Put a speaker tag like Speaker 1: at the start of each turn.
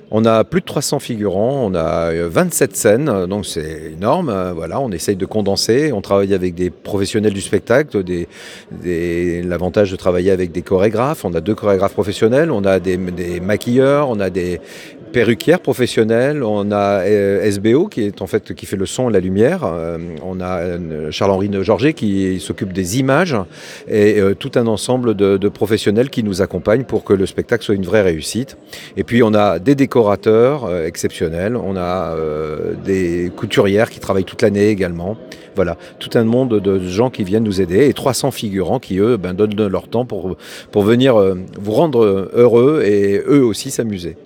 Speaker 1: On a plus de 300 figurants, on a 27 scènes, donc c'est énorme. Voilà, on essaye de condenser. On travaille avec des professionnels du spectacle, l'avantage de travailler avec des chorégraphes. On a 2 chorégraphes professionnels, on a des maquilleurs, on a des perruquières professionnelles, on a SBO qui fait le son et la lumière. On a Charles-Henri Georget qui s'occupe des images et tout un ensemble de professionnels qui nous accompagnent pour que le spectacle soit une vraie réussite. Et puis on a des décorateurs exceptionnels, on a des couturières qui travaillent toute l'année également. Voilà, tout un monde de gens qui viennent nous aider et 300 figurants qui, eux, donnent leur temps pour venir vous rendre heureux et eux aussi s'amuser.